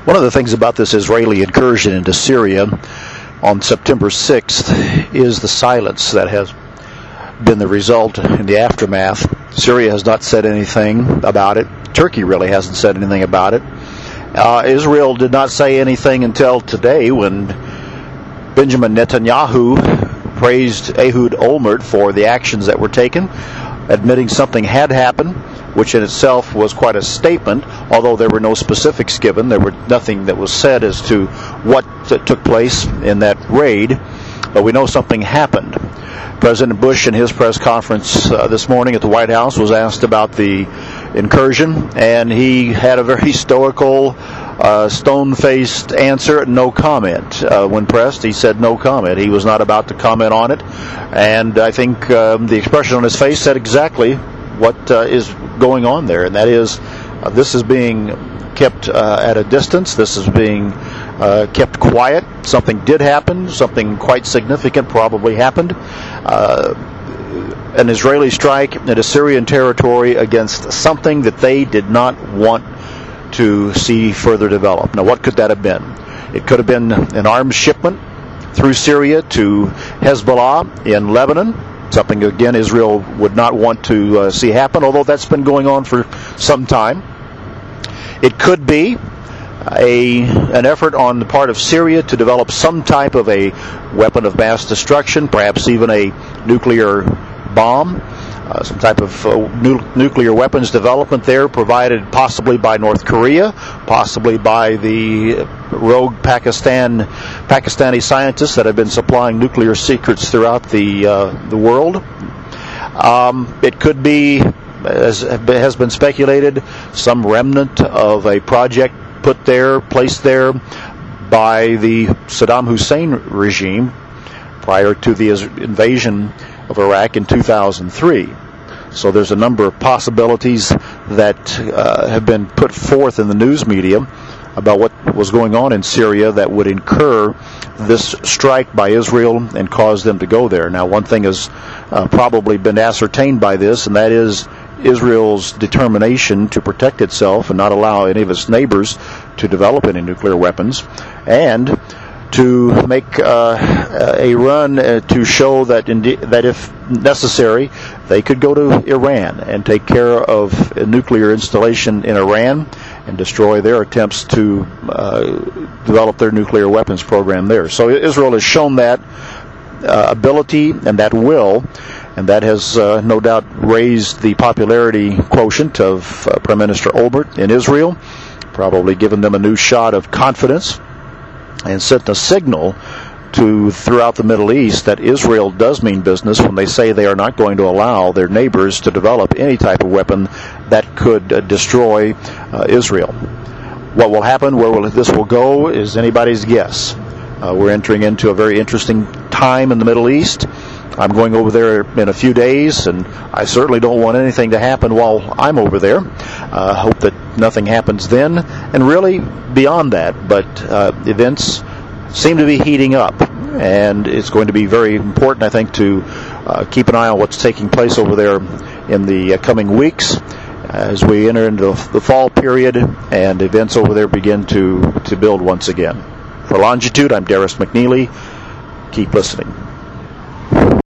One of the things about this Israeli incursion into Syria on September 6th is the silence that has been the result in the aftermath. Syria has not said anything about it. Turkey really hasn't said anything about it. Israel did not say anything until today when Benjamin Netanyahu praised Ehud Olmert for the actions that were taken, admitting something had happened, which in itself was quite a statement, although there were no specifics given. There were nothing that was said as to what took place in that raid, but we know something happened. President Bush in his press conference this morning at the White House was asked about the incursion, and he had a very stoical, stone-faced answer, no comment. When pressed, he said no comment. He was not about to comment on it, and I think the expression on his face said exactly what is going on there, and that is this is being kept at a distance. This is being kept quiet. Something did happen. Something quite significant probably happened. An Israeli strike into Syrian territory against something that they did not want to see further develop. Now, what could that have been? It could have been an arms shipment through Syria to Hezbollah in Lebanon, something, again, Israel would not want to see happen, although that's been going on for some time. It could be an effort on the part of Syria to develop some type of a weapon of mass destruction, perhaps even a nuclear bomb, some type of nuclear weapons development there, provided possibly by North Korea, possibly by the rogue Pakistani scientists that have been supplying nuclear secrets throughout the world. It could be, as has been speculated, some remnant of a project placed there by the Saddam Hussein regime prior to the invasion of Iraq in 2003. So there's a number of possibilities that have been put forth in the news media about what was going on in Syria that would incur this strike by Israel and cause them to go there. Now, one thing has probably been ascertained by this, and that is Israel's determination to protect itself and not allow any of its neighbors to develop any nuclear weapons, and to make a run to show that if necessary, they could go to Iran and take care of a nuclear installation in Iran and destroy their attempts to develop their nuclear weapons program there. So Israel has shown that ability and that will, and that has no doubt raised the popularity quotient of Prime Minister Olmert in Israel, probably given them a new shot of confidence, and sent a signal throughout the Middle East that Israel does mean business when they say they are not going to allow their neighbors to develop any type of weapon that could destroy Israel. What will happen, where this will go, is anybody's guess. We're entering into a very interesting time in the Middle East. I'm going over there in a few days, and I certainly don't want anything to happen while I'm over there. Hope that nothing happens then, and really beyond that. But events seem to be heating up, and it's going to be very important, I think, to keep an eye on what's taking place over there in the coming weeks as we enter into the fall period and events over there begin to build once again. For Longitude, I'm Darius McNeely. Keep listening.